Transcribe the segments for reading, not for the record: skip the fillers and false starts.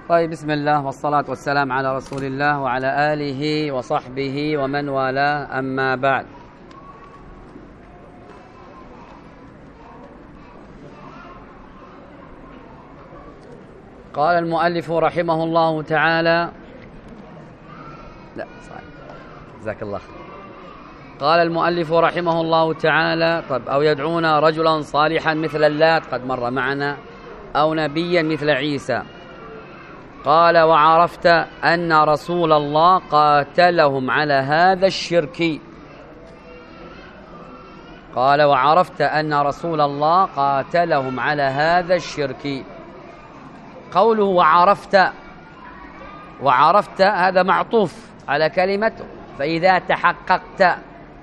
طيب، بسم الله والصلاة والسلام على رسول الله وعلى آله وصحبه ومن والاه، أما بعد. قال المؤلف رحمه الله تعالى، جزاك الله خير. قال المؤلف رحمه الله تعالى: طب أو يدعون رجلا صالحا مثل اللات، قد مر معنا، أو نبيا مثل عيسى. قال: وعرفت أن رسول الله قاتلهم على هذا الشرك. قال: وعرفت أن رسول الله قاتلهم على هذا الشرك. قوله وعرفت هذا معطوف على كلمة فإذا تحققت.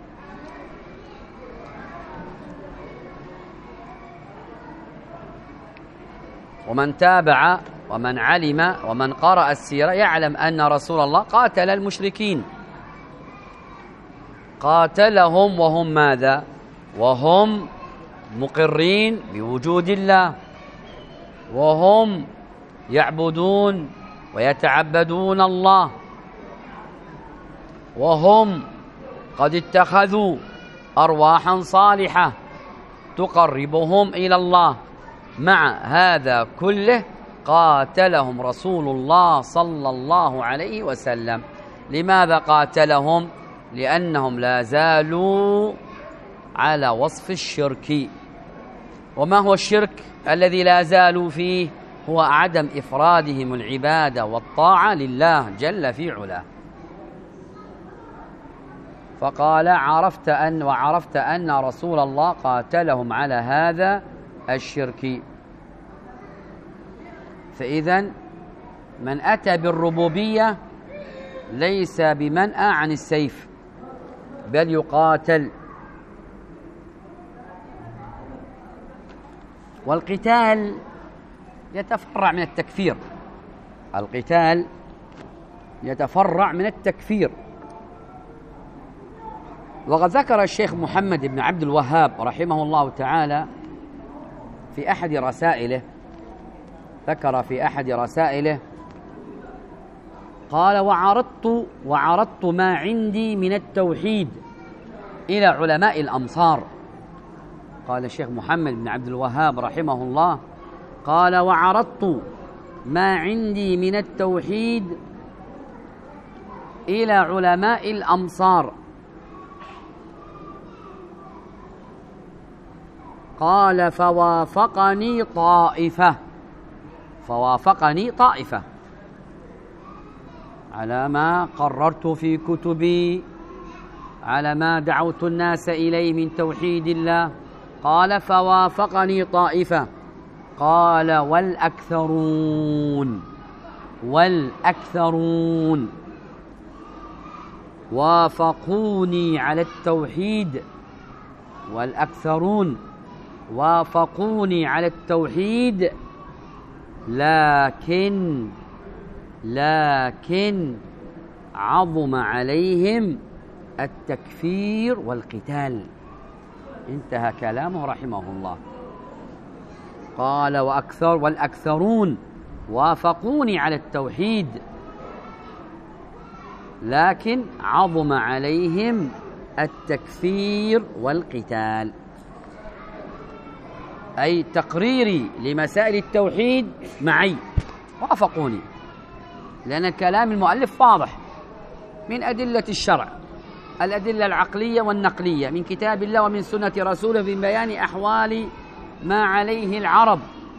ومن تابع ومن علم ومن قرأ السيرة يعلم أن رسول الله قاتل المشركين، قاتلهم وهم ماذا؟ وهم مقرين بوجود الله، وهم يعبدون ويتعبدون الله، وهم قد اتخذوا أرواحا صالحة تقربهم إلى الله. مع هذا كله قاتلهم رسول الله صلى الله عليه وسلم. لماذا قاتلهم؟ لأنهم لا زالوا على وصف الشرك. وما هو الشرك الذي لا زالوا فيه؟ هو عدم إفرادهم العبادة والطاعة لله جل في علاه. فقال: وعرفت أن رسول الله قاتلهم على هذا الشرك. فإذن من أتى بالربوبية ليس بمنأى عن السيف، بل يقاتل. والقتال يتفرع من التكفير، القتال يتفرع من التكفير. وقد ذكر الشيخ محمد بن عبد الوهاب رحمه الله تعالى في أحد رسائله، قال: وعرضت ما عندي من التوحيد إلى علماء الأمصار. قال الشيخ محمد بن عبد الوهاب رحمه الله، قال: وعرضت ما عندي من التوحيد إلى علماء الأمصار. قال: فوافقني طائفة على ما قررت في كتبي، على ما دعوت الناس إليه من توحيد الله. قال: فوافقني طائفة. قال: والأكثرون وافقوني على التوحيد، والأكثرون وافقوني على التوحيد، لكن عظم عليهم التكفير والقتال. انتهى كلامه رحمه الله. قال: والأكثرون وافقوني على التوحيد، لكن عظم عليهم التكفير والقتال. أي تقريري لمسائل التوحيد معي، وافقوني، لأن الكلام المؤلف واضح من أدلة الشرع، الأدلة العقلية والنقلية من كتاب الله ومن سنة رسوله في بيان أحوال ما عليه العرب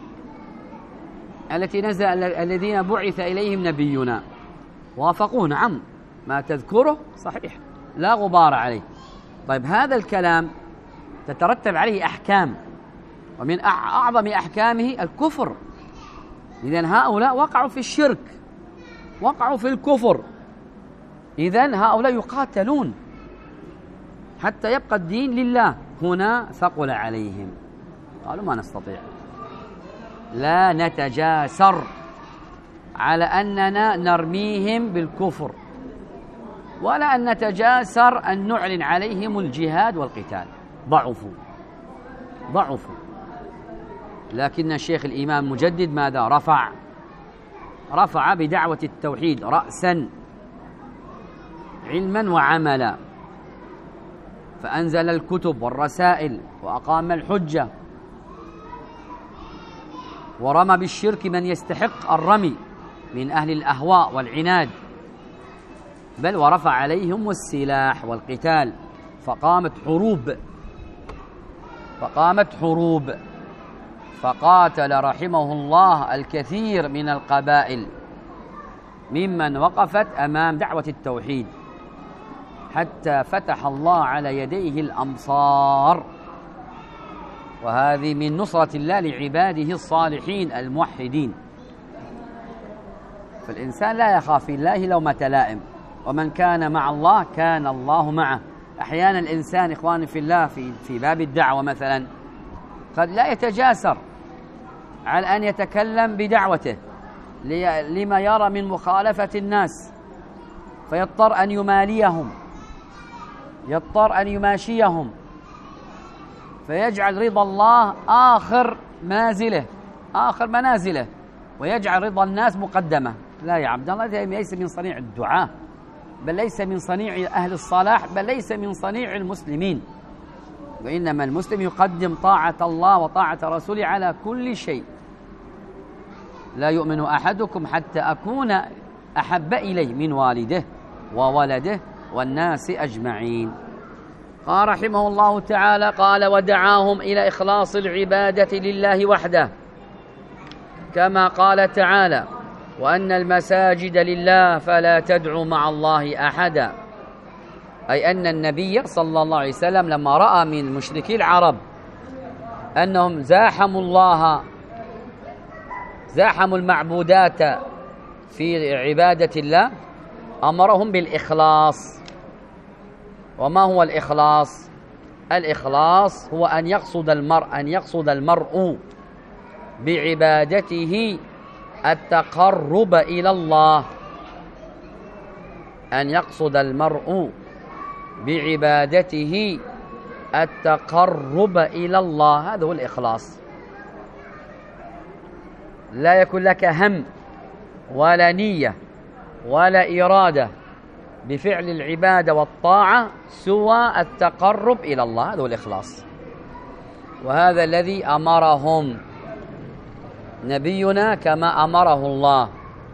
الذين بعث إليهم نبينا. وافقوه، نعم، ما تذكره صحيح لا غبار عليه. طيب، هذا الكلام تترتب عليه أحكام، ومن أعظم أحكامه الكفر. إذن هؤلاء وقعوا في الشرك، وقعوا في الكفر، إذن هؤلاء يقاتلون حتى يبقى الدين لله. هنا ثقل عليهم، قالوا: ما نستطيع، لا نتجاسر على أننا نرميهم بالكفر، ولا أن نتجاسر أن نعلن عليهم الجهاد والقتال. ضعفوا. لكن الشيخ الإمام مجدد ماذا؟ رفع بدعوة التوحيد رأسا علما وعملا، فأنزل الكتب والرسائل وأقام الحجة، ورمى بالشرك من يستحق الرمي من أهل الأهواء والعناد، بل ورفع عليهم السلاح والقتال، فقامت حروب فقاتل رحمه الله الكثير من القبائل ممن وقفت أمام دعوة التوحيد، حتى فتح الله على يديه الأمصار. وهذه من نصرة الله لعباده الصالحين الموحدين. فالإنسان لا يخاف في الله لومة لائم، ومن كان مع الله كان الله معه. أحيانا الإنسان إخواني في الله في باب الدعوة مثلا قد لا يتجاسر على أن يتكلم بدعوته لما يرى من مخالفة الناس، فيضطر أن يماليهم، يضطر أن يماشيهم، فيجعل رضا الله آخر منازله، ويجعل رضا الناس مقدمة. لا يا عبد الله، ليس من صنيع الدعاء، بل ليس من صنيع أهل الصلاح، بل ليس من صنيع المسلمين. وإنما المسلم يقدم طاعة الله وطاعة رسوله على كل شيء. لا يؤمن أحدكم حتى أكون أحب إليه من والده وولده والناس أجمعين. قال رحمه الله تعالى: قال: ودعاهم إلى إخلاص العبادة لله وحده، كما قال تعالى: وأن المساجد لله فلا تدعوا مع الله أحدا. أي أن النبي صلى الله عليه وسلم لما رأى من مشركي العرب أنهم زاحموا المعبودات في عبادة الله، أمرهم بالإخلاص. وما هو الإخلاص؟ الإخلاص هو أن يقصد المرء بعبادته التقرب إلى الله، أن يقصد المرء بعبادته التقرب إلى الله، هذا هو الإخلاص. لا يكون لك هم ولا نية ولا إرادة بفعل العبادة والطاعة سوى التقرب إلى الله، هذا هو الإخلاص. وهذا الذي أمرهم نبينا كما أمره الله: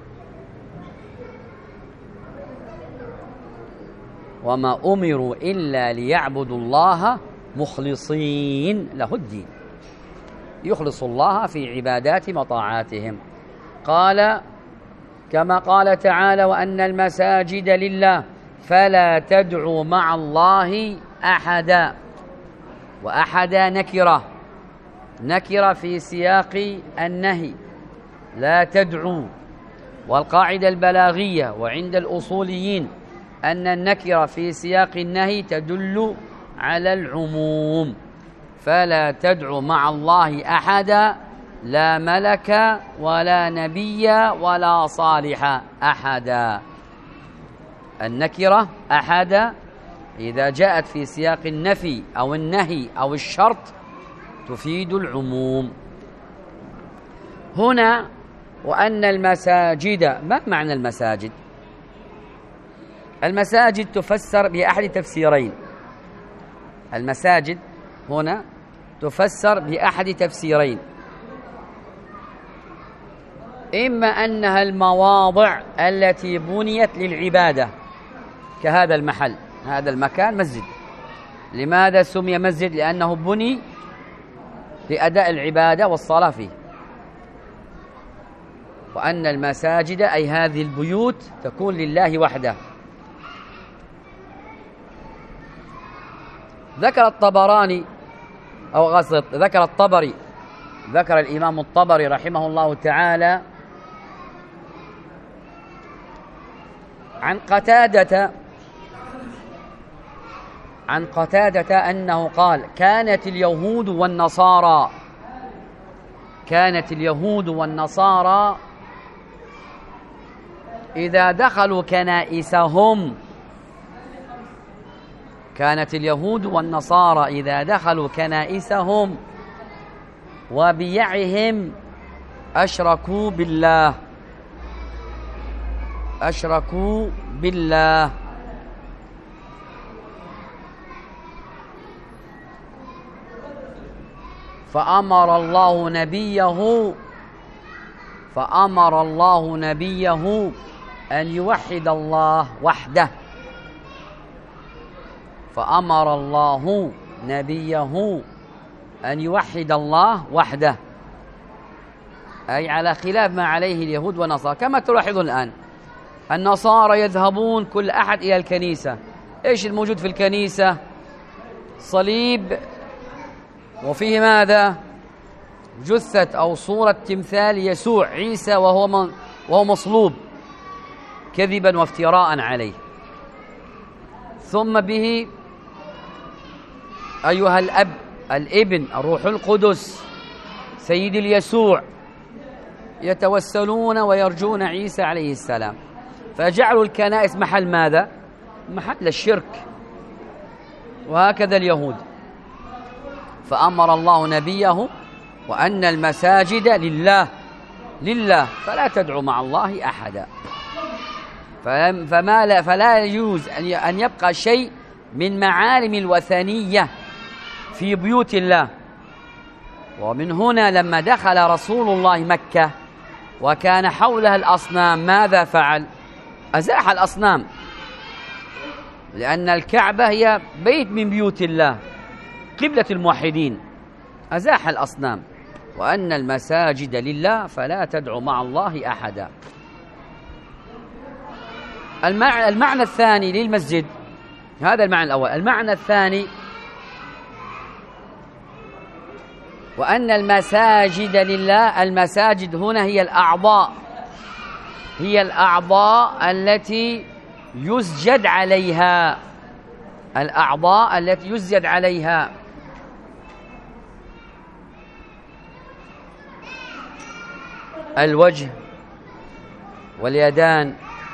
وما أمروا إلا ليعبدوا الله مخلصين له الدين، يخلص الله في عباداتهم وطاعاتهم. قال كما قال تعالى: وأن المساجد لله فلا تدعوا مع الله أحدا. وأحدا نكرة في سياق النهي، لا تدعوا. والقاعدة البلاغية وعند الأصوليين أن النكرة في سياق النهي تدل على العموم، فلا تدعوا مع الله أحدا، لا ملك ولا نبي ولا صالح، أحدا. النكرة أحدا إذا جاءت في سياق النفي أو النهي أو الشرط تفيد العموم. هنا وأن المساجد، ما معنى المساجد؟ المساجد تفسر بأحد تفسيرين. المساجد هنا تفسر بأحد تفسيرين: إما أنها المواضع التي بنيت للعبادة، كهذا المحل، هذا المكان مسجد. لماذا سمي مسجد؟ لأنه بني لأداء العبادة والصلاة فيه. وأن المساجد أي هذه البيوت تكون لله وحده. ذكر الطبراني ذكر الإمام الطبري رحمه الله تعالى عن قتادة أنه قال: كانت اليهود والنصارى إذا دخلوا كنائسهم وبيعهم أشركوا بالله. أشركوا بالله. فأمر الله نبيه أن يوحد الله وحده. فأمر الله نبيه أن يوحد الله وحده، أي على خلاف ما عليه اليهود والنصارى. كما تلاحظون الآن النصارى يذهبون كل أحد إلى الكنيسة. إيش الموجود في الكنيسة؟ صليب، وفيه ماذا؟ جثة أو صورة تمثال يسوع عيسى وهو مصلوب كذبا وافتراء عليه. ثم به أيها الأب، الابن، الروح القدس، سيد اليسوع، يتوسلون ويرجون عيسى عليه السلام. فجعلوا الكنائس محل ماذا؟ محل الشرك. وهكذا اليهود. فأمر الله نبيه وأن المساجد لله فلا تدعوا مع الله أحدا. فلا يجوز أن يبقى شيء من معالم الوثنية في بيوت الله. ومن هنا لما دخل رسول الله مكة وكان حولها الأصنام ماذا فعل؟ أزاح الأصنام، لأن الكعبة هي بيت من بيوت الله، قبلة الموحدين. أزاح الأصنام. وأن المساجد لله فلا تدعوا مع الله أحدا. المعنى الثاني للمسجد، هذا المعنى الأول. المعنى الثاني وأن المساجد لله. المساجد هنا هي الأعضاء التي يسجد عليها، الأعضاء التي يسجد عليها. الوجه واليدان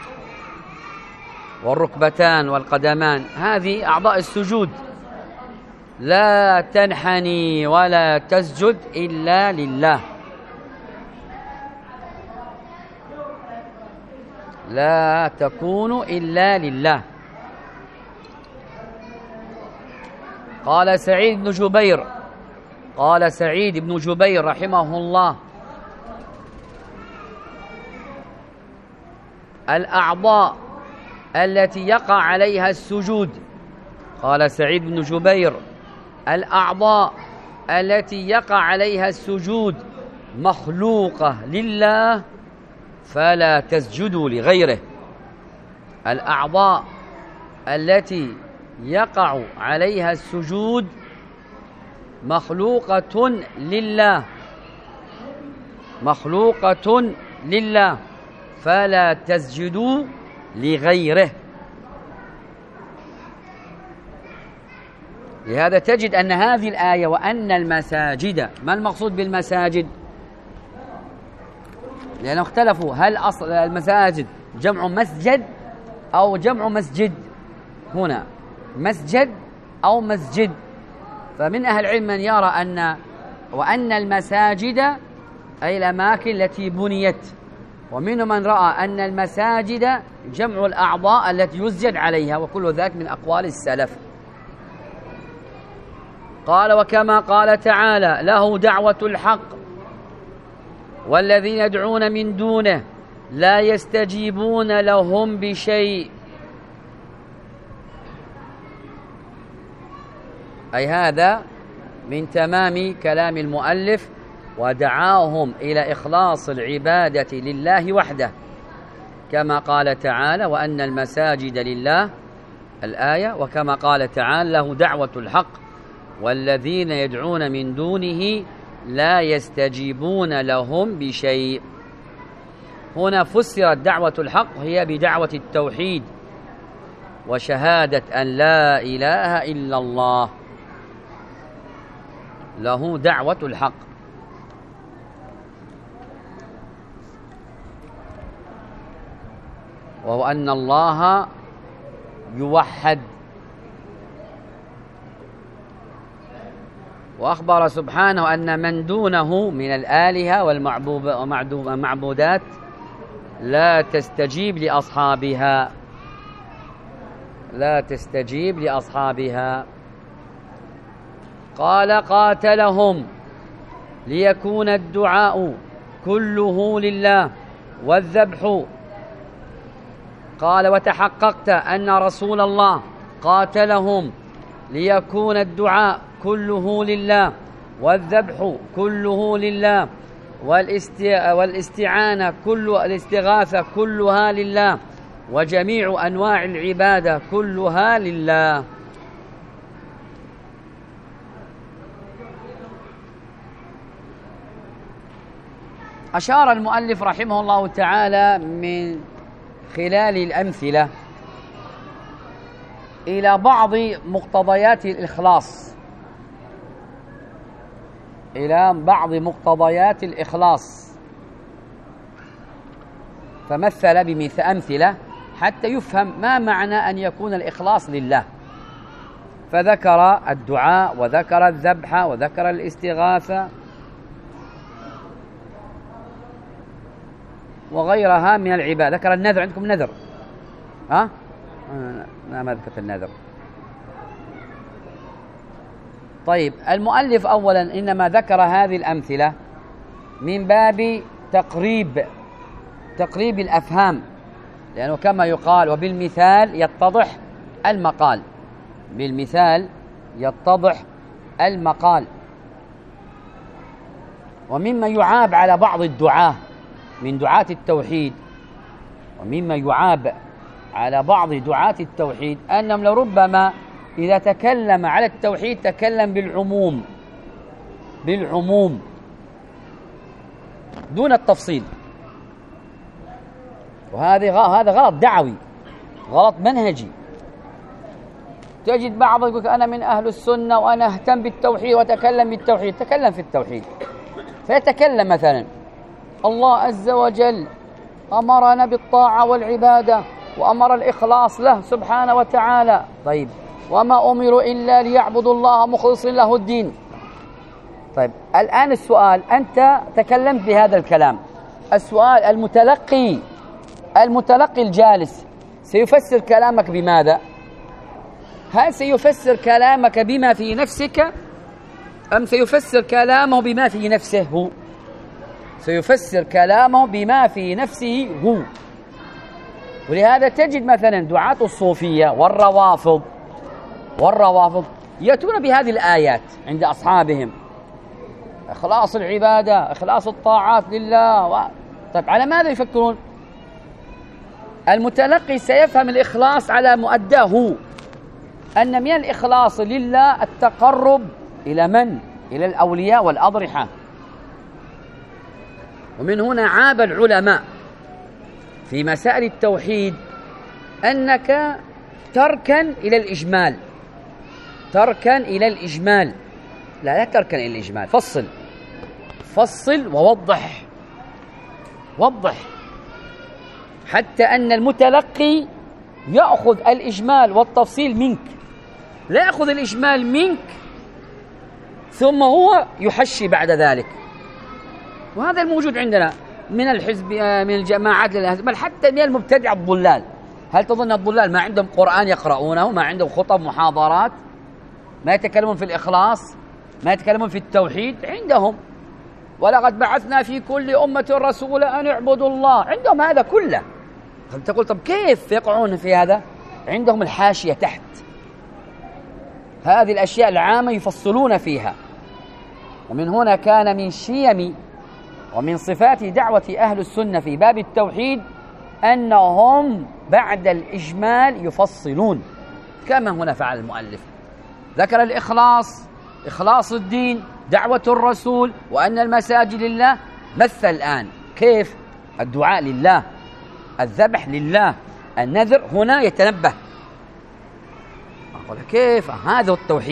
والركبتان والقدمان، هذه أعضاء السجود. لا تنحني ولا تسجد إلا لله. لا تكون إلا لله. قال سعيد بن جبير رحمه الله: الأعضاء التي يقع عليها السجود، قال سعيد بن جبير: الأعضاء التي يقع عليها السجود مخلوقة لله فلا تسجدوا لغيره. الأعضاء التي يقع عليها السجود مخلوقة لله فلا تسجدوا لغيره. لهذا تجد أن هذه الآية وأن المساجد، ما المقصود بالمساجد؟ لأنهم اختلفوا، هل أصل المساجد جمع مسجد أو جمع مسجد؟ هنا مسجد أو مسجد. فمن أهل العلم من يرى وأن المساجد أي الأماكن التي بنيت، ومنهم من رأى أن المساجد جمع الأعضاء التي يسجد عليها، وكل ذلك من أقوال السلف. قال: وكما قال تعالى: له دعوة الحق والذين يدعون من دونه لا يستجيبون لهم بشيء. أي هذا من تمام كلام المؤلف، ودعاهم إلى إخلاص العبادة لله وحده، كما قال تعالى: وأن المساجد لله، الآية. وكما قال تعالى: له دعوة الحق والذين يدعون من دونه لا يستجيبون لهم بشيء. هنا فسرت دعوة الحق هي بدعوة التوحيد وشهادة أن لا إله إلا الله. له دعوة الحق. وهو أن الله يوحد. وأخبر سبحانه أن من دونه من الآلهة والمعبودات لا تستجيب لأصحابها، لا تستجيب لأصحابها. قال قاتلهم ليكون الدعاء كله لله والذبح. قال وتحققت أن رسول الله قاتلهم ليكون الدعاء كله لله والذبح كله لله والاستعانة الاستغاثة كلها لله وجميع أنواع العبادة كلها لله. أشار المؤلف رحمه الله تعالى من خلال الأمثلة إلى بعض مقتضيات الإخلاص، إلى بعض مقتضيات الإخلاص، فمثل بأمثلة حتى يفهم ما معنى أن يكون الإخلاص لله، فذكر الدعاء وذكر الذبح وذكر الاستغاثة وغيرها من العبادة. ذكر النذر، عندكم نذر؟ ها؟ ما ذكرت النذر. طيب المؤلف أولا إنما ذكر هذه الأمثلة من باب تقريب الأفهام، لأنه كما يقال وبالمثال يتضح المقال، بالمثال يتضح المقال. ومما يعاب على بعض الدعاة من دعاة التوحيد، ومما يعاب على بعض دعاة التوحيد أنهم لربما إذا تكلم على التوحيد تكلم بالعموم دون التفصيل، وهذا غلط دعوي، غلط منهجي. تجد بعض يقول أنا من أهل السنة وأنا أهتم بالتوحيد وأتكلم بالتوحيد، تكلم في التوحيد، فيتكلم مثلا الله عز وجل أمرنا بالطاعة والعبادة وأمر الإخلاص له سبحانه وتعالى. طيب وما أمروا إلا ليعبدوا الله مخلصين له الدين. طيب الآن السؤال، أنت تكلمت بهذا الكلام، السؤال المتلقي الجالس سيفسر كلامك بماذا؟ هل سيفسر كلامك بما في نفسك أم سيفسر كلامه بما في نفسه هو؟ سيفسر كلامه بما في نفسه هو. ولهذا تجد مثلا دعاة الصوفية والروافض يأتون بهذه الآيات عند أصحابهم، إخلاص العبادة، إخلاص الطاعات لله. طيب على ماذا يفكرون؟ المتلقي سيفهم الإخلاص على مؤداه، أن من الإخلاص لله التقرب إلى من؟ إلى الأولياء والأضرحة. ومن هنا عاب العلماء في مسائل التوحيد أنك تركن إلى الإجمال، لا تركن إلى الإجمال، فصل ووضح حتى أن المتلقي يأخذ الإجمال والتفصيل منك، لا يأخذ الإجمال منك ثم هو يحشي بعد ذلك. وهذا الموجود عندنا من الحزب، من الجماعات، بل حتى من المبتدع الضلال. هل تظن الضلال ما عندهم قرآن يقرؤونه، ما عندهم خطب محاضرات، ما يتكلمون في الإخلاص، ما يتكلمون في التوحيد؟ عندهم. ولقد بعثنا في كل أمة رسولا أن اعبدوا الله، عندهم هذا كله. تقول طب كيف يقعون في هذا؟ عندهم الحاشية تحت، هذه الأشياء العامة يفصلون فيها. ومن هنا كان من شيم ومن صفات دعوة أهل السنة في باب التوحيد أنهم بعد الإجمال يفصلون، كما هنا فعل المؤلف، ذكر الإخلاص، إخلاص الدين، دعوة الرسول، وأن المساجد لله. مثل الآن كيف الدعاء لله، الذبح لله، النذر. هنا يتنبه، أقول كيف هذا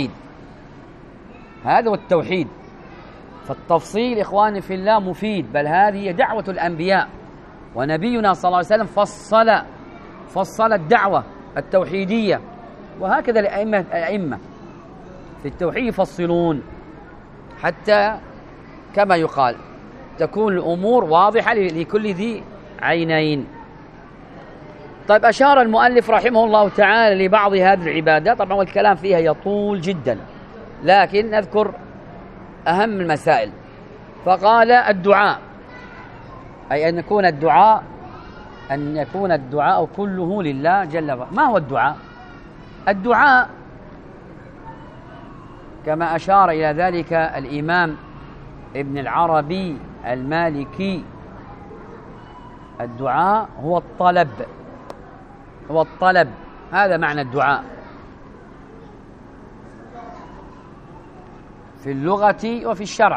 هو التوحيد. فالتفصيل إخواني في الله مفيد، بل هذه هي دعوة الأنبياء، ونبينا صلى الله عليه وسلم فصل الدعوة التوحيدية. وهكذا الأئمة في التوحيد يفصلون حتى كما يقال تكون الأمور واضحة لكل ذي عينين. طيب أشار المؤلف رحمه الله تعالى لبعض هذه العبادات، طبعا والكلام فيها يطول جدا، لكن نذكر أهم المسائل. فقال الدعاء، أي أن يكون الدعاء كله لله جل وعلا. ما هو الدعاء؟ الدعاء كما أشار إلى ذلك الإمام ابن العربي المالكي، الدعاء هو الطلب، هذا معنى الدعاء في اللغة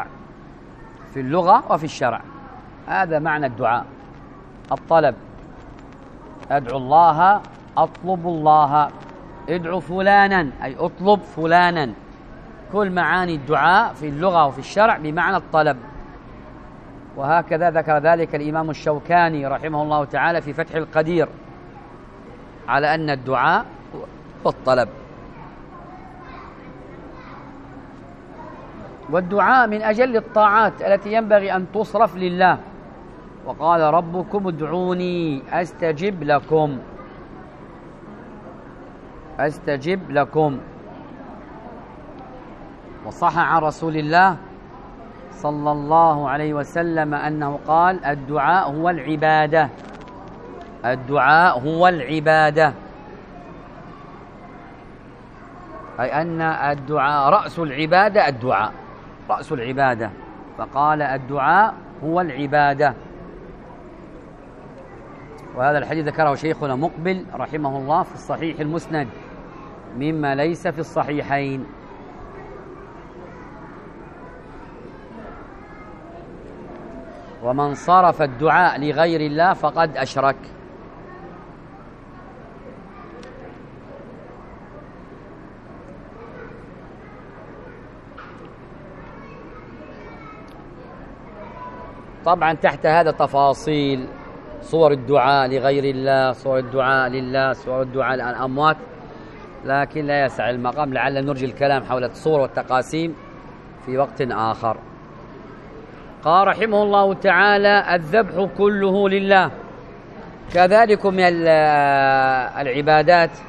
وفي الشرع، هذا معنى الدعاء، الطلب. أدعو الله، أطلب الله، ادعو فلانا أي أطلب فلانا، كل معاني الدعاء في اللغة وفي الشرع بمعنى الطلب. وهكذا ذكر ذلك الإمام الشوكاني رحمه الله تعالى في فتح القدير على أن الدعاء هو الطلب. والدعاء من أجل الطاعات التي ينبغي أن تصرف لله، وقال ربكم ادعوني أستجب لكم. وصح عن رسول الله صلى الله عليه وسلم أنه قال الدعاء هو العبادة، أي أن الدعاء رأس العبادة، فقال الدعاء هو العبادة. وهذا الحديث ذكره شيخنا مقبل رحمه الله في الصحيح المسند مما ليس في الصحيحين. ومن صرف الدعاء لغير الله فقد أشرك. طبعا تحت هذا تفاصيل صور الدعاء لغير الله، صور الدعاء لله، صور الدعاء للأموات، لكن لا يسع المقام، لعل نرجي الكلام حول الصور والتقاسيم في وقت آخر. قال رحمه الله تعالى الذبح كله لله. كذلك من العبادات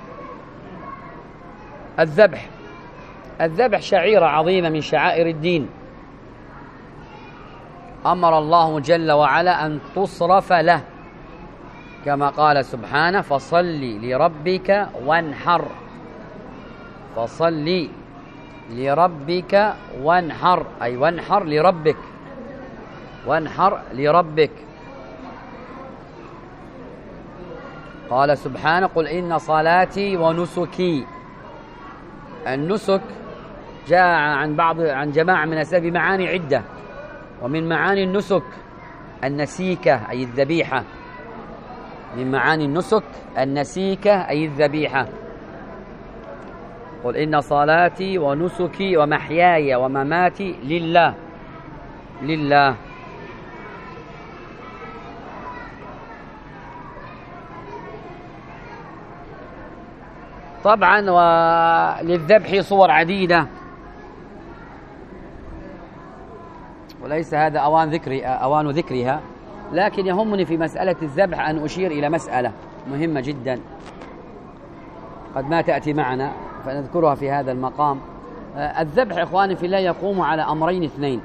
الذبح شعيرة عظيمة من شعائر الدين، أمر الله جل وعلا أن تصرف له، كما قال سبحانه فصل لربك وانحر، أي وانحر لربك. قال سبحانه قل إن صلاتي ونسكي. النسك جاء عن جماعة من السلف بمعاني عدة، ومن معاني النسك النسيكة أي الذبيحة، من معاني النسك النسيكة أي الذبيحة. قل إن صلاتي ونسكي ومحياي ومماتي لله. طبعا وللذبح صور عديدة، وليس هذا أوان ذكرها، لكن يهمني في مسألة الذبح أن أشير إلى مسألة مهمة جدا قد ما تأتي معنا فنذكرها في هذا المقام. الذبح إخواني في الله يقوم على أمرين اثنين.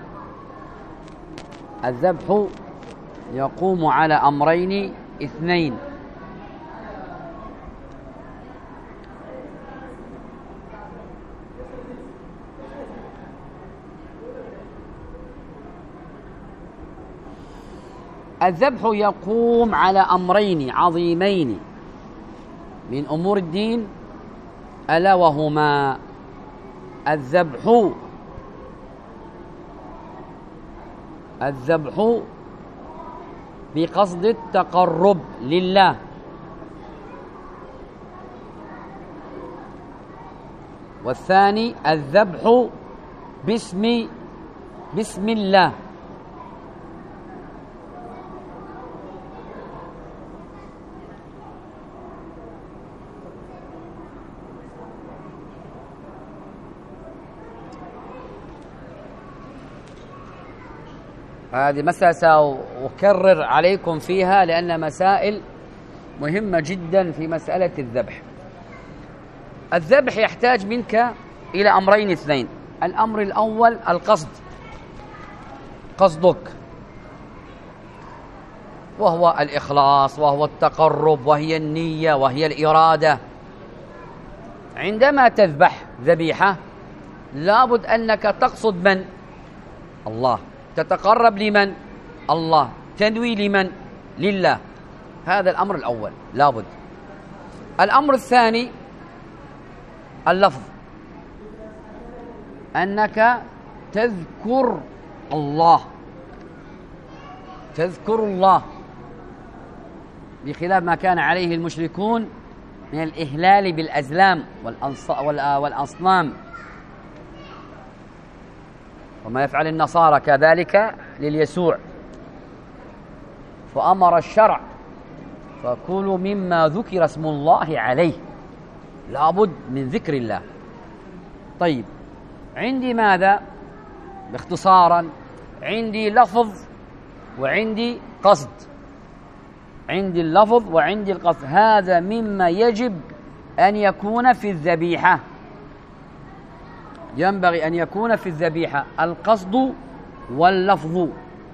الذبح يقوم على أمرين اثنين. الذبح يقوم على أمرين عظيمين من أمور الدين، ألا وهما الذبح بقصد التقرب لله، والثاني الذبح باسم الله. هذه مسألة سأكرر عليكم فيها لأن مسائل مهمة جدا في مسألة الذبح. الذبح يحتاج منك إلى أمرين اثنين. الأمر الأول القصد، قصدك، وهو الإخلاص وهو التقرب وهي النية وهي الإرادة. عندما تذبح ذبيحة لابد أنك تقصد من؟ الله. تتقرب لمن؟ الله. تنوي لمن؟ لله. هذا الأمر الأول لابد. الأمر الثاني اللفظ، أنك تذكر الله، تذكر الله، بخلاف ما كان عليه المشركون من الإهلال بالأزلام والأصنام، وما يفعل النصارى كذلك لليسوع. فأمر الشرع فكلوا مما ذكر اسم الله عليه، لابد من ذكر الله. طيب، عندي ماذا؟ باختصارا عندي لفظ وعندي قصد. عندي اللفظ وعندي القصد، هذا مما يجب أن يكون في الذبيحة. ينبغي أن يكون في الذبيحة القصد واللفظ.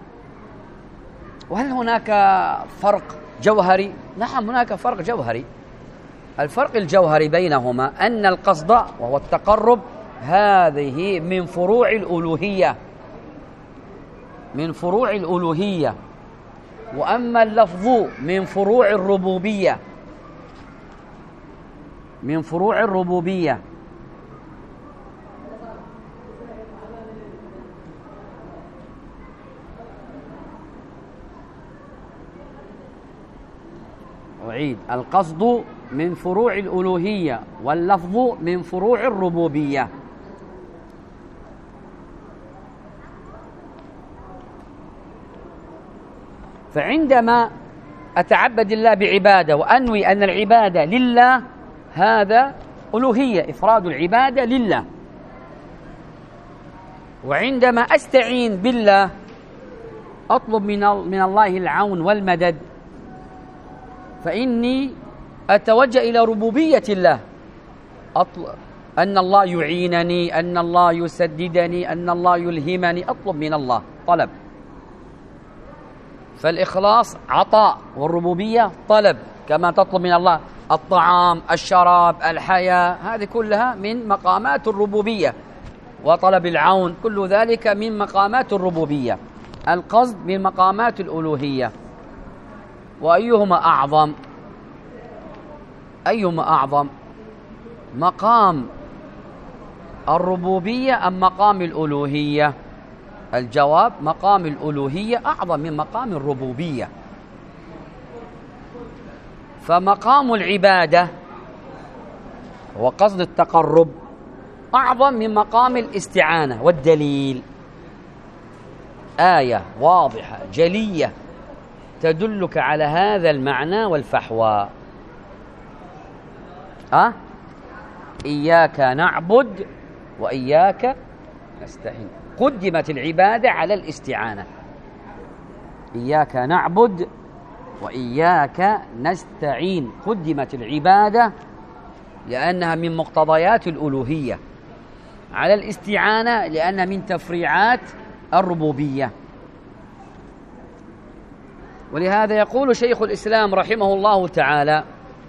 وهل هناك فرق جوهري؟ نعم، هناك فرق جوهري. الفرق الجوهري بينهما أن القصد وهو التقرب هذه من فروع الألوهية، من فروع الألوهية، وأما اللفظ من فروع الربوبية، من فروع الربوبية. أعيد: القصد من فروع الألوهية واللفظ من فروع الربوبية. فعندما أتعبد الله بعبادة وأنوي أن العبادة لله، هذا ألوهية، إفراد العبادة لله. وعندما أستعين بالله أطلب من الله العون والمدد، فإني أتوجه إلى ربوبية الله، أطلب أن الله يعينني، أن الله يسددني، أن الله يلهمني، أطلب من الله طلب. فالإخلاص عطاء، والربوبية طلب، كما تطلب من الله الطعام، الشراب، الحياة، هذه كلها من مقامات الربوبية. وطلب العون، كل ذلك من مقامات الربوبية. القصد من مقامات الألوهية. وأيهما أعظم؟ أيهما أعظم؟ مقام الربوبية أم مقام الألوهية؟ الجواب: مقام الألوهية أعظم من مقام الربوبية. فمقام العبادة وقصد التقرب أعظم من مقام الاستعانة. والدليل آية واضحة جلية تدلك على هذا المعنى والفحوى. إياك نعبد وإياك نستعين. قدمت العبادة على الاستعانة. إياك نعبد وإياك نستعين، قدمت العبادة لأنها من مقتضيات الألوهية على الاستعانة لأنها من تفريعات الربوبية. ولهذا يقول شيخ الإسلام رحمه الله تعالى،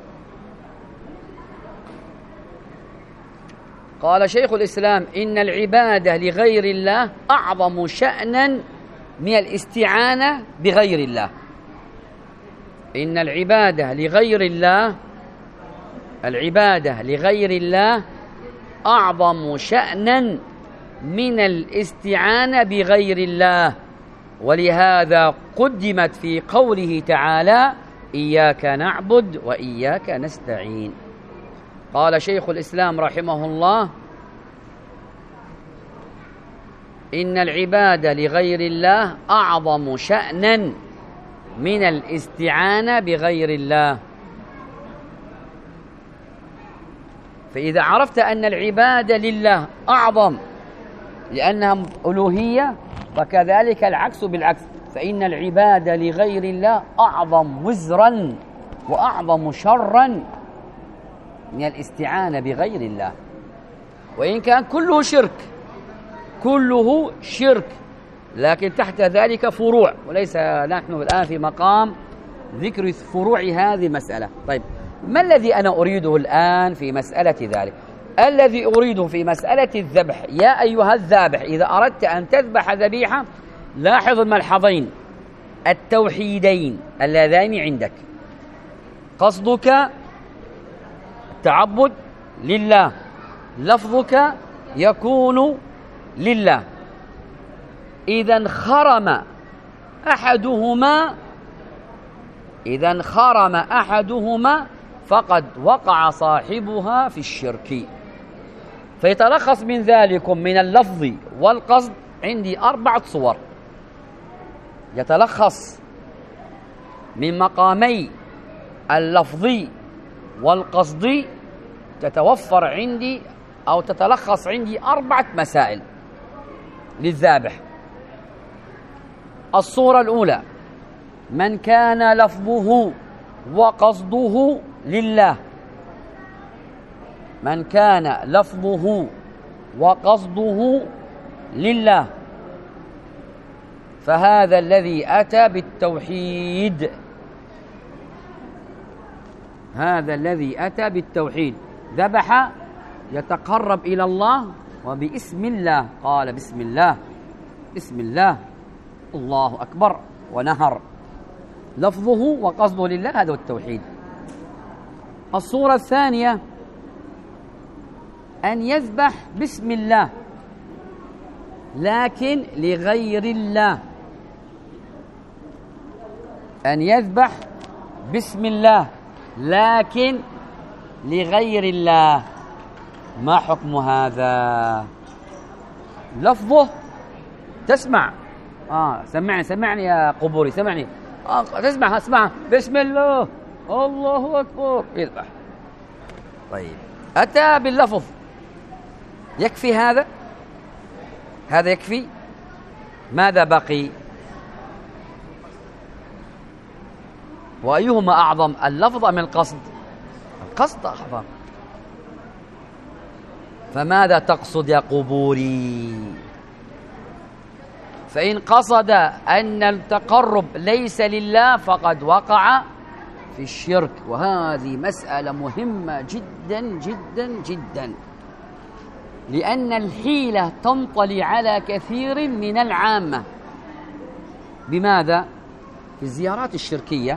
قال شيخ الإسلام: إن العبادة لغير الله أعظم شأنا من الاستعانة بغير الله. إن العبادة لغير الله، العبادة لغير الله أعظم شأنا من الاستعانة بغير الله. ولهذا قدمت في قوله تعالى: إياك نعبد وإياك نستعين. قال شيخ الإسلام رحمه الله: إن العبادة لغير الله أعظم شأنا من الاستعانة بغير الله. فإذا عرفت أن العبادة لله أعظم لأنها ألوهية، فكذلك العكس بالعكس، فإن العبادة لغير الله أعظم وزرا وأعظم شرا من الاستعانة بغير الله، وإن كان كله شرك، كله شرك، لكن تحت ذلك فروع، وليس نحن الآن في مقام ذكر فروع هذه المسألة. طيب، ما الذي أنا أريده الآن في مسألة ذلك؟ الذي أريده في مسألة الذبح، يا أيها الذابح إذا أردت أن تذبح ذبيحة لاحظ الملحظين التوحيدين اللذان عندك. قصدك التعبد لله، لفظك يكون لله. إذا انخرم أحدهما فقد وقع صاحبها في الشرك. فيتلخص من ذلكم من اللفظ والقصد عندي 4 صور. يتلخص من مقامي اللفظي والقصدي، تتوفر عندي أو تتلخص عندي 4 مسائل للذابح. الصورة الأولى: من كان لفظه وقصده لله، من كان لفظه وقصده لله فهذا الذي أتى بالتوحيد، هذا الذي أتى بالتوحيد، ذبح يتقرب إلى الله وباسم الله، قال بسم الله بسم الله الله أكبر ونهر، لفظه وقصده لله، هذا هو التوحيد. الصورة الثانية: أن يذبح بسم الله لكن لغير الله، أن يذبح بسم الله لكن لغير الله. ما حكم هذا؟ لفظه تسمع، سمعني يا قبوري، سمعني، اسمع بسم الله الله أكبر، يذبح. طيب، أتى باللفظ، يكفي هذا؟ هذا يكفي؟ ماذا بقي؟ وأيهما أعظم، اللفظ أم القصد؟ القصد أعظم. فماذا تقصد يا قبوري؟ فإن قصد أن التقرب ليس لله فقد وقع في الشرك، وهذه مسألة مهمة جدا جدا جدا، لأن الحيلة تنطلي على كثير من العامة. بماذا؟ في الزيارات الشركية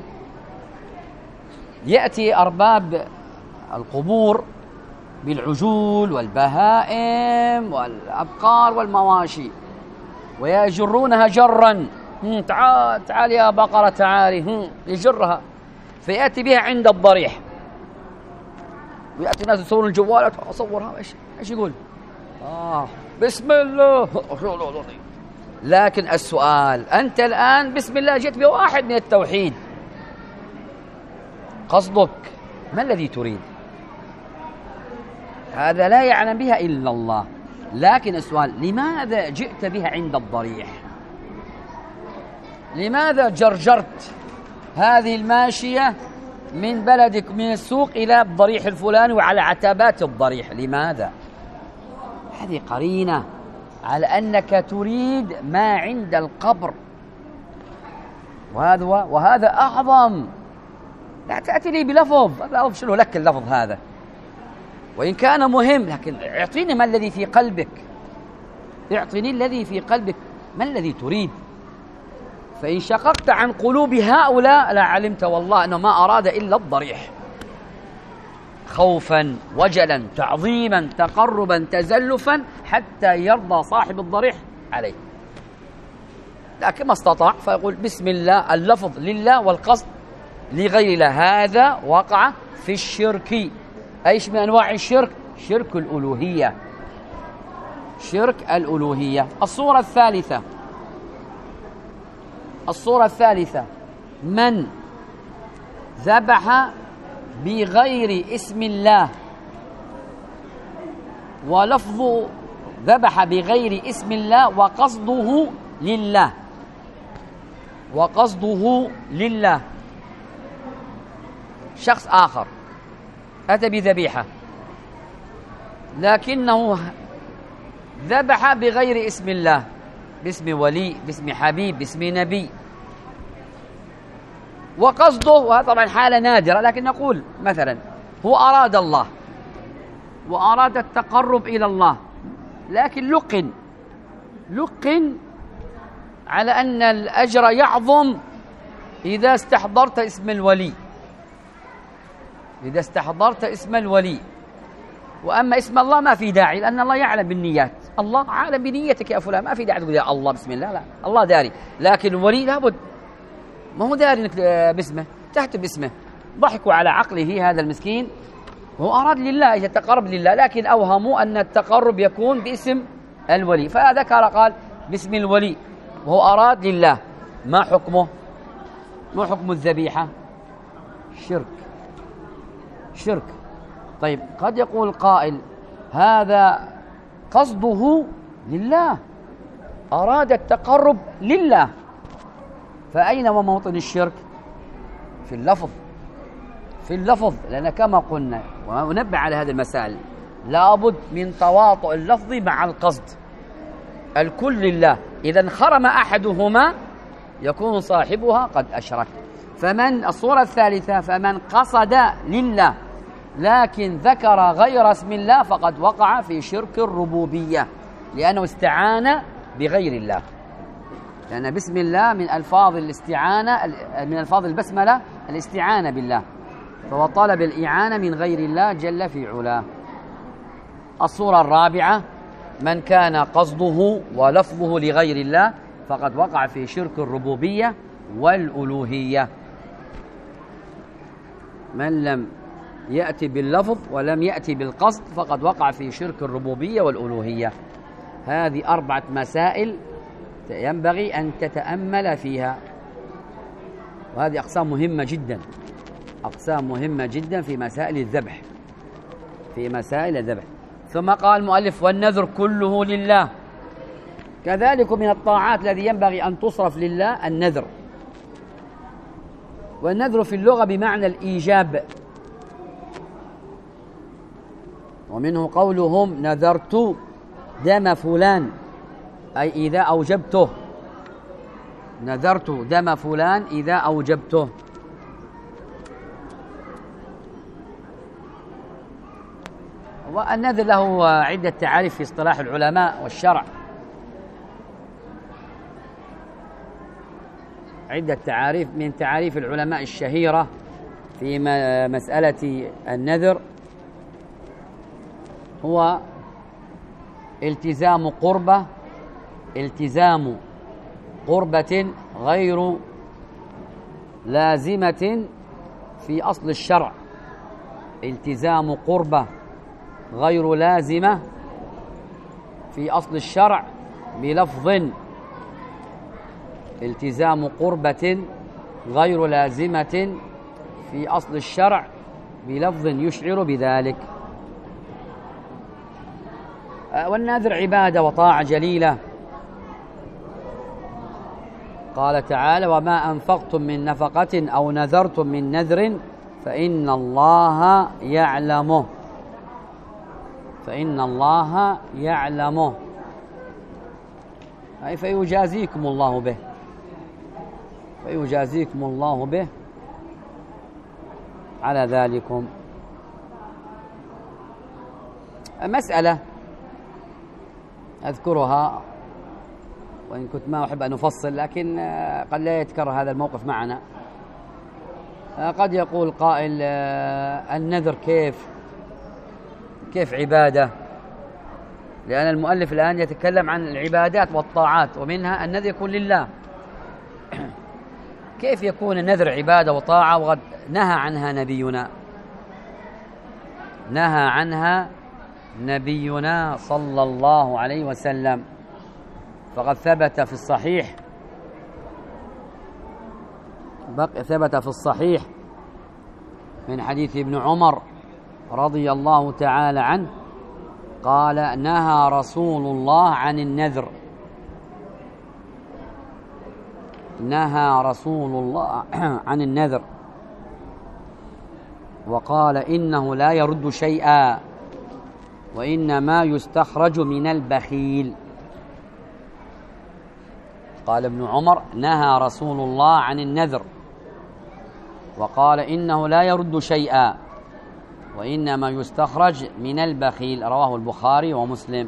يأتي أرباب القبور بالعجول والبهائم والأبقار والمواشي ويجرونها جرا، تعال يا بقرة تعالي، يجرها، فيأتي بها عند الضريح، ويأتي الناس يصورون الجوالات، أصورها، إيش يقول؟ بسم الله. لكن السؤال: أنت الآن بسم الله جئت بواحد من التوحيد، قصدك ما الذي تريد؟ هذا لا يعلم بها إلا الله. لكن السؤال: لماذا جئت بها عند الضريح؟ لماذا جرجرت هذه الماشية من بلدك من السوق إلى الضريح الفلاني وعلى عتبات الضريح؟ لماذا؟ هذه قرينة على أنك تريد ما عند القبر، وهذا أعظم. لا تأتي لي بلفظ، لا أفشله لك اللفظ هذا، وإن كان مهم، لكن اعطيني ما الذي في قلبك، اعطني الذي في قلبك، ما الذي تريد. فإن شققت عن قلوب هؤلاء لعلمت والله أنه ما أراد إلا الضريح، خوفا وجلا تعظيما تقربا تزلفا حتى يرضى صاحب الضريح عليه، لكن ما استطاع فيقول بسم الله، اللفظ لله والقصد لغير الله، هذا وقع في الشرك. أيش من أنواع الشرك؟ شرك الألوهية، شرك الألوهية. الصورة الثالثة: من ذبح بغير اسم الله، ولفظ ذبح بغير اسم الله وقصده لله وقصده لله. شخص آخر أتى بذبيحة لكنه ذبح بغير اسم الله، باسم ولي، باسم حبيب، باسم نبي، وقصده، وهذا طبعا حالة نادرة، لكن نقول مثلا هو أراد الله وأراد التقرب إلى الله، لكن لقن على أن الأجر يعظم إذا استحضرت اسم الولي، إذا استحضرت اسم الولي. وأما اسم الله ما في داعي، لأن الله يعلم بالنيات، الله عالم بنيتك يا فلان، ما في داعي تقول يا الله بسم الله، لا، الله داري. لكن الولي لابد، ما هو داري انك باسمه، تحت باسمه. ضحكوا على عقله هذا المسكين، وهو أراد لله يتقرب لله، لكن أوهموا أن التقرب يكون باسم الولي، فذكر قال باسم الولي وهو أراد لله. ما حكمه؟ ما حكم الذبيحة؟ شرك. طيب قد يقول قائل هذا قصده لله، أراد التقرب لله، فأين وموطن الشرك؟ في اللفظ، لأن كما قلنا ونبه على هذه المسائل لابد من تواطؤ اللفظ مع القصد، الكل لله، إذا انخرم أحدهما يكون صاحبها قد أشرك. فمن الصورة الثالثة، فمن قصد لله لكن ذكر غير اسم الله فقد وقع في شرك الربوبية، لأنه استعان بغير الله، لأن بسم الله من ألفاظ الاستعانة، من ألفاظ البسملة الاستعانة بالله، فهو طلب الإعانة من غير الله جل في علاه. الصورة الرابعة، من كان قصده ولفظه لغير الله فقد وقع في شرك الربوبية والألوهية. من لم يأتي باللفظ ولم يأتي بالقصد فقد وقع في شرك الربوبية والألوهية. هذه 4 مسائل ينبغي أن تتأمل فيها، وهذه أقسام مهمة جدا في مسائل الذبح. ثم قال المؤلف والنذر كله لله، كذلك من الطاعات الذي ينبغي أن تصرف لله النذر. والنذر في اللغة بمعنى الإيجاب، ومنه قولهم نذرت دم فلان، أي إذا أوجبته، نذرت دم فلان إذا أوجبته. والنذر له عدة تعاريف في اصطلاح العلماء والشرع، عدة تعاريف. من تعاريف العلماء الشهيرة في مسألة النذر هو التزام قربة غير لازمة في أصل الشرع، التزام قربة غير لازمة في أصل الشرع بلفظ، التزام قربة غير لازمة في أصل الشرع بلفظ يشعر بذلك. والنذر عبادة وطاعة جليلة، قال تعالى وما أنفقتم من نفقة أو نذرتم من نذر فإن الله يعلمه، أي فيجازيكم الله به على ذلكم. مسألة أذكرها وإن كنت ما أحب أن أفصل، لكن قد لا يتكرر هذا الموقف معنا. قد يقول قائل النذر كيف عبادة؟ لأن المؤلف الآن يتكلم عن العبادات والطاعات، ومنها النذر يكون لله. كيف يكون النذر عبادة وطاعة وقد نهى عنها نبينا صلى الله عليه وسلم؟ فقد ثبت في الصحيح من حديث ابن عمر رضي الله تعالى عنه قال نهى رسول الله عن النذر، نهى رسول الله عن النذر وقال إنه لا يرد شيئا وإنما يستخرج من البخيل. قال ابن عمر: نهى رسول الله عن النذر وقال إنه لا يرد شيئا وإنما يستخرج من البخيل. رواه البخاري ومسلم.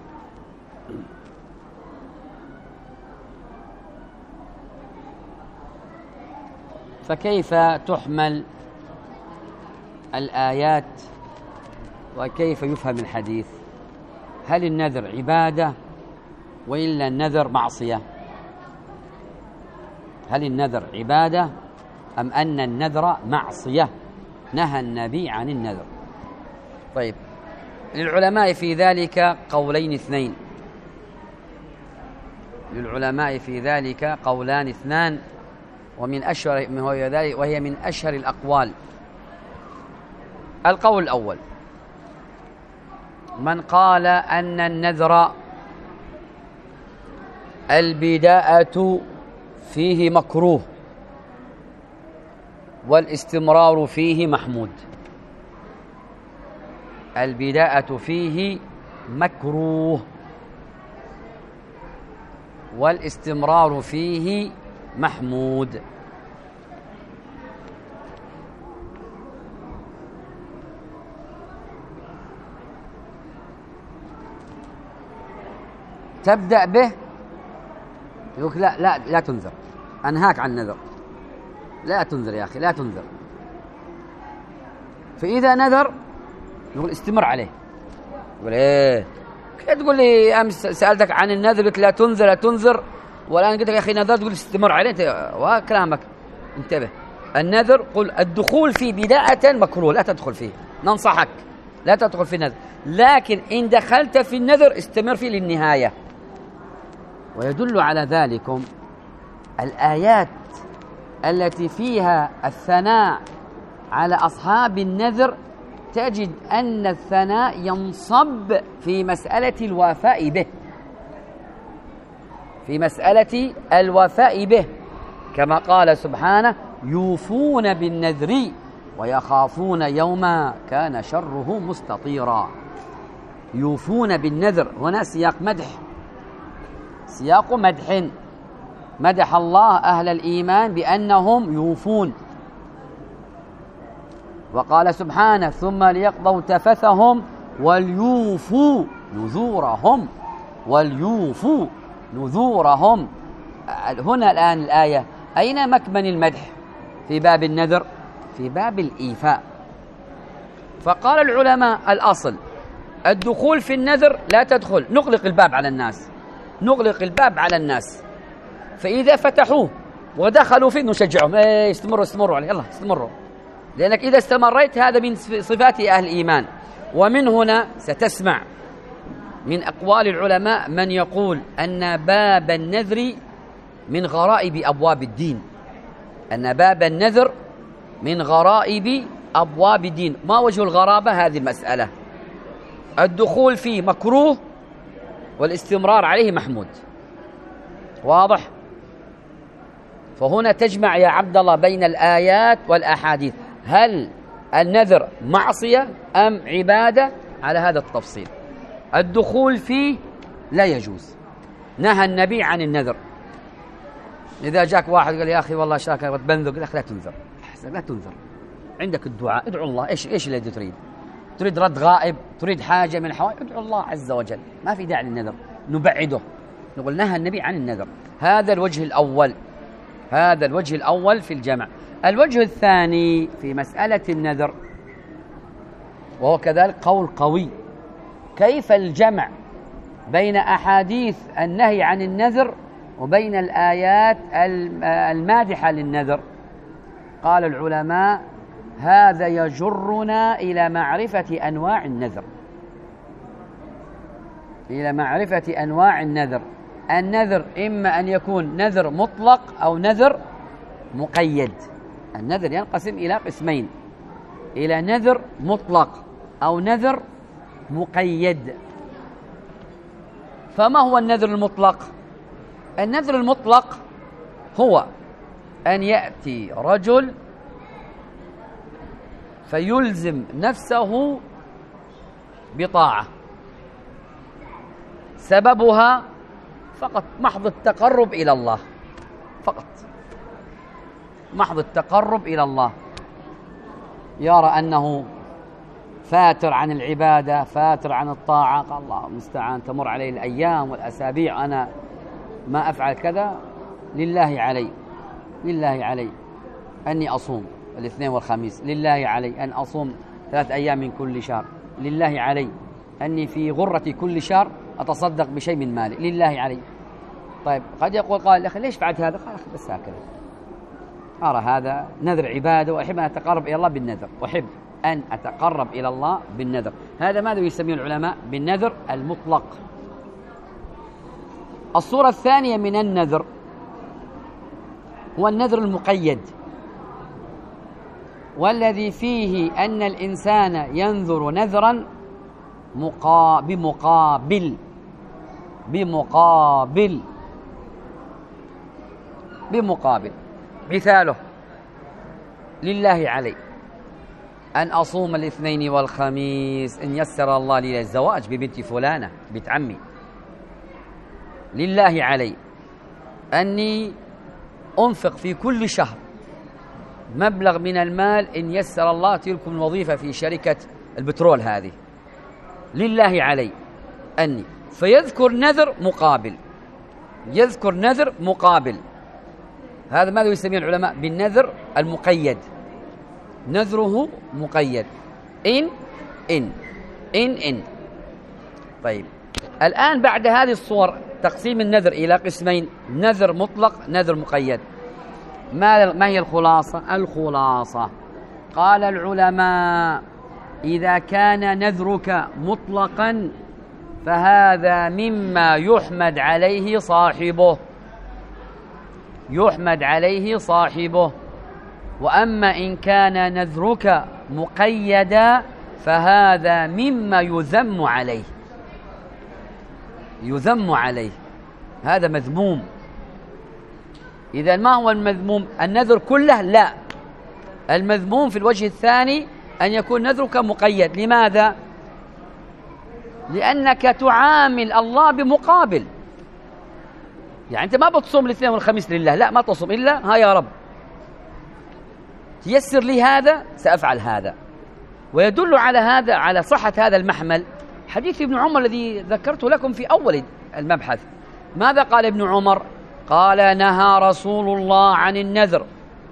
فكيف تحمل الآيات وكيف يفهم الحديث؟ هل النذر عبادة وإلا النذر معصية؟ هل النذر عبادة أم أن النذر معصية؟ نهى النبي عن النذر. طيب، للعلماء في ذلك قولين اثنين، للعلماء في ذلك قولان اثنان، ومن أشهر وهي من أشهر الأقوال. القول الأول: من قال أن النذر البداءة فيه مكروه والاستمرار فيه محمود. البداءة فيه مكروه والاستمرار فيه محمود. تبدأ به يقول لا تنذر، أنهاك عن النذر، لا تنذر يا أخي، لا تنذر. فإذا نذر يقول استمر عليه. يقول إيه تقول لي أمس سألتك عن النذر قلت لا تنذر لا تنذر، والآن قلت لك يا أخي نذر تقول استمر عليه. وكلامك انتبه. النذر قل الدخول فيه بداية مكروه، لا تدخل فيه، ننصحك لا تدخل في النذر، لكن إن دخلت في النذر استمر فيه للنهاية. ويدل على ذلكم الآيات التي فيها الثناء على أصحاب النذر، تجد أن الثناء ينصب في مسألة الوفاء به، في مسألة الوفاء به، كما قال سبحانه: يوفون بالنذر ويخافون يوما كان شره مستطيرا. يوفون بالنذر، هنا سياق مدح، سياق مدح، مدح الله أهل الإيمان بأنهم يوفون. وقال سبحانه: ثم ليقضوا تفثهم وليوفوا نذورهم، وليوفوا نذورهم. هنا الآن الآية أين مكمن المدح في باب النذر؟ في باب الإيفاء. فقال العلماء الأصل الدخول في النذر لا تدخل، نغلق الباب على الناس، نغلق الباب على الناس. فإذا فتحوه ودخلوا فيه نشجعهم، استمروا عليه، يلا استمروا، لأنك إذا استمريت هذا من صفات أهل الإيمان. ومن هنا ستسمع من أقوال العلماء من يقول أن باب النذر من غرائب أبواب الدين، أن باب النذر من غرائب أبواب الدين. ما وجه الغرابة؟ هذه المسألة، الدخول فيه مكروه والاستمرار عليه محمود. واضح؟ فهنا تجمع يا عبد الله بين الآيات والأحاديث. هل النذر معصية أم عبادة؟ على هذا التفصيل. الدخول فيه لا يجوز، نهى النبي عن النذر. إذا جاك واحد قال يا أخي والله شاكر بنذر، لا تنذر، لا تنذر، عندك الدعاء، ادعو الله. إيش الذي تريد؟ تريد رد غائب، تريد حاجة من الحوائج، ادعو الله عز وجل، ما في داعي للنذر، نبعده، نقول نهى النبي عن النذر. هذا الوجه الأول، هذا الوجه الأول في الجمع. الوجه الثاني في مسألة النذر، وهو كذلك قول قوي، كيف الجمع بين أحاديث النهي عن النذر وبين الآيات المادحة للنذر؟ قال العلماء: هذا يجرنا إلى معرفة أنواع النذر، إلى معرفة أنواع النذر. النذر إما أن يكون نذر مطلق أو نذر مقيد. النذر ينقسم إلى قسمين، إلى نذر مطلق أو نذر مقيد. فما هو النذر المطلق؟ النذر المطلق هو أن يأتي رجل فيلزم نفسه بطاعة سببها فقط محض التقرب إلى الله، فقط محض التقرب إلى الله، يرى أنه فاتر عن العبادة، فاتر عن الطاعة، قال الله المستعان، تمر علي الأيام والأسابيع أنا ما أفعل كذا، لله علي، لله علي أني أصوم الاثنين والخميس، لله علي أن أصوم 3 أيام من كل شهر، لله علي أني في غرة كل شهر أتصدق بشيء من مالي، لله علي. طيب قد يقول قال يا أخي ليش فعلت هذا؟ قال أخي بس هكذا، أرى هذا نذر عبادة وأحب أن أتقرب إلى الله بالنذر، أحب أن أتقرب إلى الله بالنذر. هذا ماذا يسميه العلماء بالنذر المطلق. الصورة الثانية من النذر هو النذر المقيد، والذي فيه أن الإنسان ينذر نذرا بمقابل. مثاله لله علي أن أصوم الاثنين والخميس إن يسر الله لي الزواج ببنت فلانة بنت عمي، لله علي أني أنفق في كل شهر مبلغ من المال إن يسر الله تلكم الوظيفة في شركة البترول هذه، لله علي أني، فيذكر نذر مقابل، يذكر نذر مقابل. هذا ماذا يسميه العلماء بالنذر المقيد، نذره مقيد. إن طيب الآن بعد هذه الصور تقسيم النذر إلى قسمين، نذر مطلق، نذر مقيد. ما هي الخلاصة؟ الخلاصة قال العلماء إذا كان نذرك مطلقا فهذا مما يحمد عليه صاحبه، يحمد عليه صاحبه. وأما إن كان نذرك مقيدا فهذا مما يذم عليه، يذم عليه، هذا مذموم. إذا ما هو المذموم؟ النذر كله؟ لا، المذموم في الوجه الثاني أن يكون نذرك مقيد. لماذا؟ لأنك تعامل الله بمقابل، يعني أنت ما بتصوم الاثنين والخميس لله، لا، ما تصوم إلا ها يا رب تيسر لي هذا سأفعل هذا. ويدل على هذا، على صحة هذا المحمل، حديث ابن عمر الذي ذكرته لكم في أول المبحث. ماذا قال ابن عمر؟ قال نهى رسول الله عن النذر،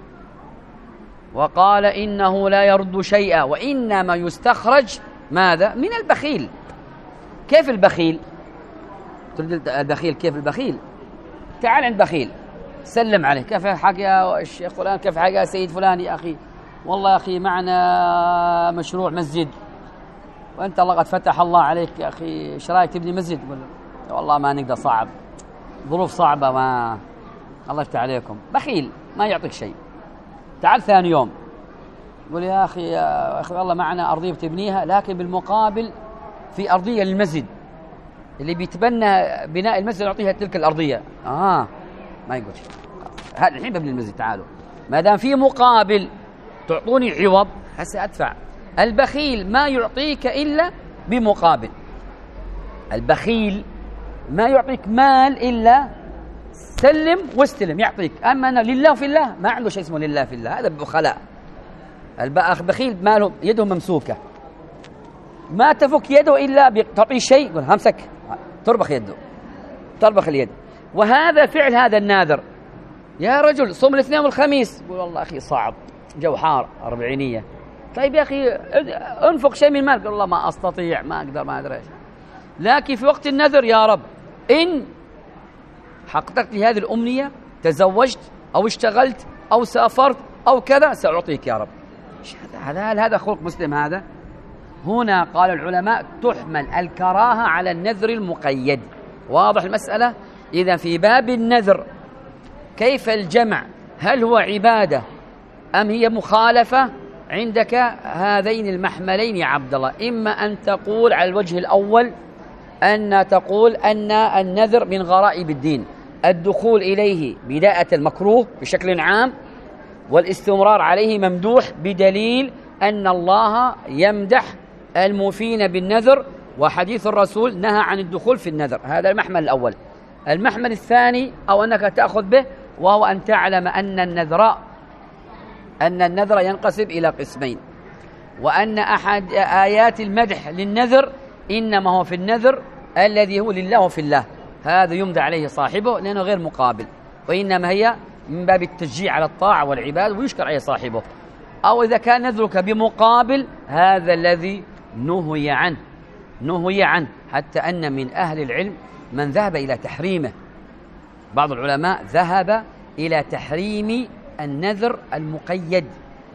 وقال إنه لا يرد شيئا وإنما يستخرج ماذا؟ من البخيل. كيف البخيل؟ البخيل كيف البخيل؟ تعال عند بخيل سلم عليه، كيف حق يا الشيخ فلان، كيف حق يا سيد فلان، يا أخي والله يا أخي معنا مشروع مسجد وأنت الله قد فتح الله عليك يا أخي، إيش رأيك تبني مسجد؟ والله ما نقدر، صعب، ظروف صعبة، ما الله يفتح عليكم. بخيل ما يعطيك شيء. تعال ثاني يوم يقول يا أخي والله معنا أرضية بتبنيها، لكن بالمقابل في أرضية للمسجد، اللي بيتبنى بناء المسجد يعطيها تلك الأرضية. ما يقول شيء، هذا الحين ببني المسجد، تعالوا ما دام في مقابل تعطوني عوض هسه أدفع. البخيل ما يعطيك إلا بمقابل، البخيل ما يعطيك مال إلا سلم واستلم يعطيك. أما أنا لله في الله ما عنده شيء اسمه لله في الله، هذا بخلاء. البخيل ماله يده ممسوكة، ما تفك يده إلا تعطيه شيء يقول همسك، تربخ يده، تربخ اليد. وهذا فعل هذا الناذر. يا رجل صوم الاثنين والخميس، يقول والله أخي صعب، جو حار، 40. طيب يا أخي انفق شيء من مالك، يقول والله ما أستطيع، ما أقدر، ما أدري. لكن في وقت النذر يا رب إن حققت لي هذه الأمنية، تزوجت أو اشتغلت أو سافرت أو كذا، سأعطيك يا رب. هذا خلق مسلم هذا. هنا قال العلماء تحمل الكراهة على النذر المقيد. واضح المسألة؟ إذا في باب النذر كيف الجمع؟ هل هو عبادة أم هي مخالفة؟ عندك هذين المحملين يا عبد الله. إما أن تقول على الوجه الأول أن تقول أن النذر من غرائب الدين، الدخول إليه بداية المكروه بشكل عام، والاستمرار عليه ممدوح بدليل أن الله يمدح الموفين بالنذر، وحديث الرسول نهى عن الدخول في النذر. هذا المحمل الأول. المحمل الثاني أو أنك تأخذ به، وهو أن تعلم أن النذر ينقسم إلى قسمين، وأن أحد آيات المدح للنذر إنما هو في النذر الذي هو لله وفي الله، هذا يمدح عليه صاحبه لأنه غير مقابل، وإنما هي من باب التشجيع على الطاعة والعباد ويشكر عليه صاحبه. أو إذا كان نذرك بمقابل، هذا الذي نهي عنه، حتى أن من أهل العلم من ذهب إلى تحريمه. بعض العلماء ذهب إلى تحريم النذر المقيد،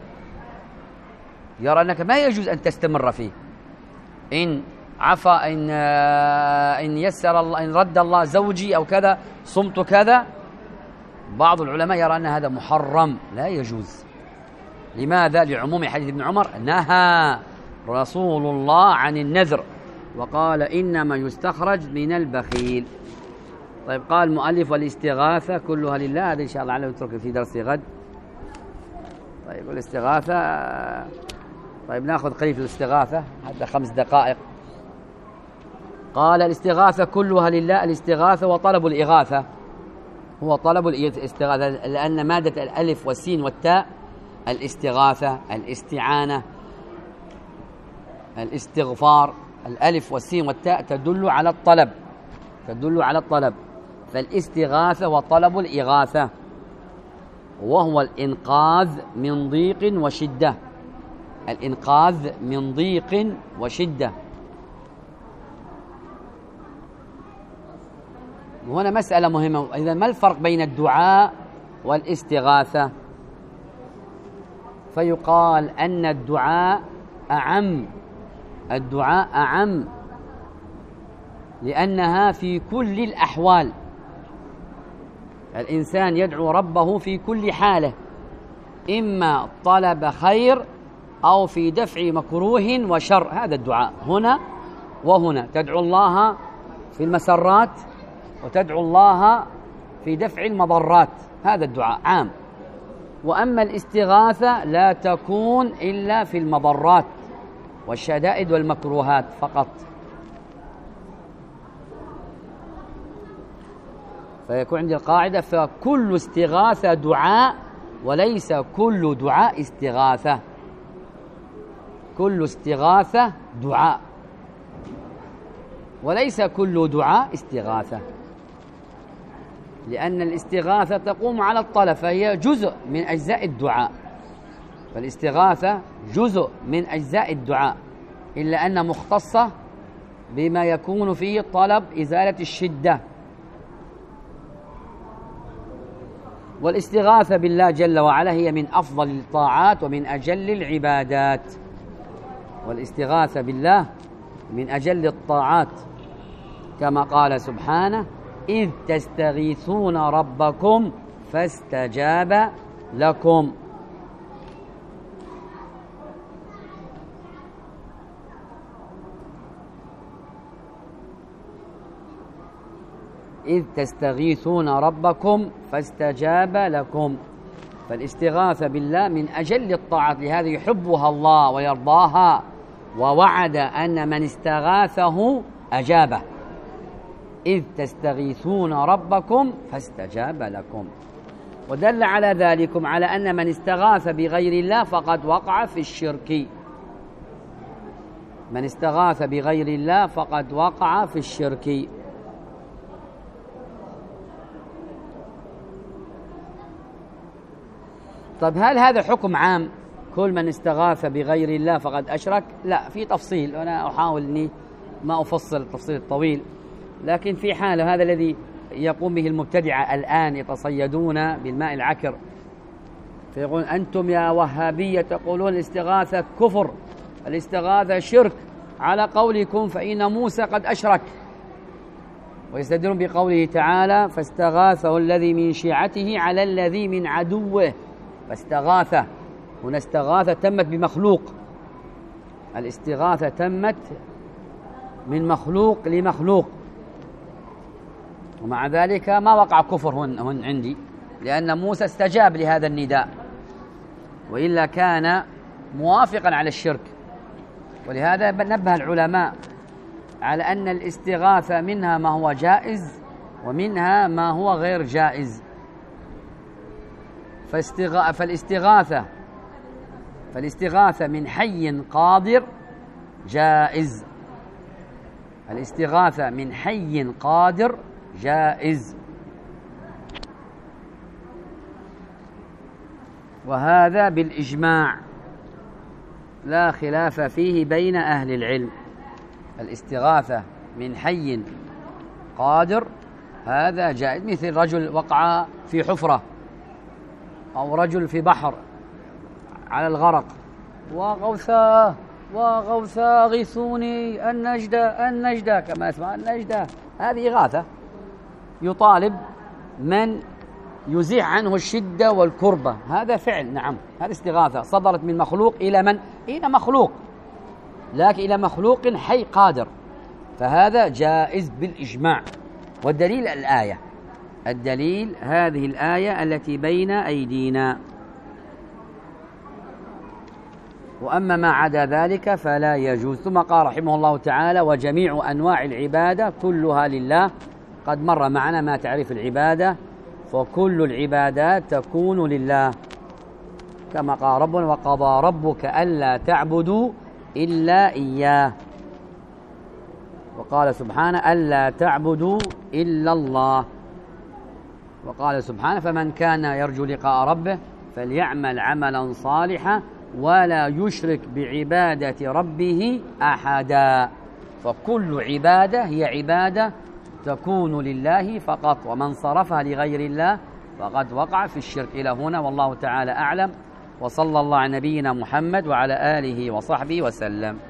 يرى أنك ما يجوز أن تستمر فيه. إن عفا إن يسر الله، إن رد الله زوجي أو كذا صمت كذا. بعض العلماء يرى أن هذا محرم لا يجوز. لماذا؟ لعموم حديث ابن عمر: نهى رسول الله عن النذر وقال إنما يستخرج من البخيل. طيب، قال المؤلف: والاستغاثة كلها لله. هذا إن شاء الله عليه نترك في درس غد. طيب، والاستغاثة، طيب ناخذ قليل في الاستغاثة حتى 5 دقائق. قال: الاستغاثة كلها لله. الاستغاثة وطلب الإغاثة هو طلب الاستغاثة، لأن مادة الألف والسين والتاء، الاستغاثة، الاستعانة، الاستغفار، الألف والسين والتاء تدل على الطلب. فالاستغاثة وطلب الإغاثة، وهو الإنقاذ من ضيق وشدة. الإنقاذ من ضيق وشدة. وهنا مسألة مهمة. إذا ما الفرق بين الدعاء والاستغاثة؟ فيقال أن الدعاء أعم لأنها في كل الأحوال. الإنسان يدعو ربه في كل حاله، إما طلب خير أو في دفع مكروه وشر. هذا الدعاء هنا وهنا، تدعو الله في المسرات وتدعو الله في دفع المضرات. هذا الدعاء عام. وأما الاستغاثة لا تكون إلا في المضرات والشدائد والمكروهات فقط. فيكون عندي القاعدة: فكل استغاثة دعاء وليس كل دعاء استغاثة. كل استغاثة دعاء وليس كل دعاء استغاثة، لأن الاستغاثة تقوم على الطلب، فهي جزء من أجزاء الدعاء. فالاستغاثة جزء من أجزاء الدعاء، إلا أن مختصة بما يكون فيه طلب إزالة الشدة. والاستغاثة بالله جل وعلا هي من أفضل الطاعات ومن أجل العبادات. والاستغاثة بالله من أجل الطاعات، كما قال سبحانه: إذ تستغيثون ربكم فاستجاب لكم. إذ تستغيثون ربكم فاستجاب لكم. فالاستغاثة بالله من أجل الطاعات، لهذا يحبها الله ويرضاها، ووعد أن من استغاثه أجابه. إذ تستغيثون ربكم فاستجاب لكم. ودل على ذلكم على أن من استغاث بغير الله فقد وقع في الشرك. من استغاث بغير الله فقد وقع في الشرك. طيب، هل هذا حكم عام كل من استغاث بغير الله فقد أشرك؟ لا، في تفصيل، وأنا أحاول أني ما أفصل التفصيل الطويل، لكن في حاله هذا الذي يقوم به المبتدعة الآن، يتصيدون بالماء العكر، فيقول: أنتم يا وهابية تقولون الاستغاثة كفر، الاستغاثة شرك، على قولكم فإن موسى قد أشرك. ويستدلون بقوله تعالى: فاستغاثه الذي من شيعته على الذي من عدوه. فاستغاثة هنا استغاثة تمت بمخلوق، الاستغاثة تمت من مخلوق لمخلوق. ومع ذلك ما وقع كفر هن عندي، لأن موسى استجاب لهذا النداء، وإلا كان موافقا على الشرك. ولهذا نبه العلماء على أن الاستغاثة منها ما هو جائز ومنها ما هو غير جائز. فالاستغاثة من حي قادر جائز، الاستغاثة من حي قادر جائز، وهذا بالإجماع لا خلاف فيه بين أهل العلم. الاستغاثة من حي قادر هذا جائز، مثل رجل وقع في حفرة أو رجل في بحر على الغرق، وغوثا وغوثا غيثوني النجدة كما اسمها النجدة، هذه إغاثة، يطالب من يزيح عنه الشدة والكربة، هذا فعل، نعم، هذه استغاثة صدرت من مخلوق إلى من؟ إلى مخلوق، لكن إلى مخلوق حي قادر، فهذا جائز بالإجماع. والدليل الآية، الدليل هذه الآية التي بين أيدينا. وأما ما عدا ذلك فلا يجوز. ثم قال رحمه الله تعالى: وجميع أنواع العبادة كلها لله. قد مر معنا ما تعريف العبادة، فكل العبادات تكون لله، كما قال ربنا: وقضى ربك ألا تعبدوا إلا إياه. وقال سبحانه: ألا تعبدوا إلا الله. وقال سبحانه: فمن كان يرجو لقاء ربه فليعمل عملا صالحا ولا يشرك بعبادة ربه أحدا. فكل عبادة هي عبادة تكون لله فقط، ومن صرفها لغير الله فقد وقع في الشرك. إلى هنا والله تعالى أعلم، وصلى الله على نبينا محمد وعلى آله وصحبه وسلم.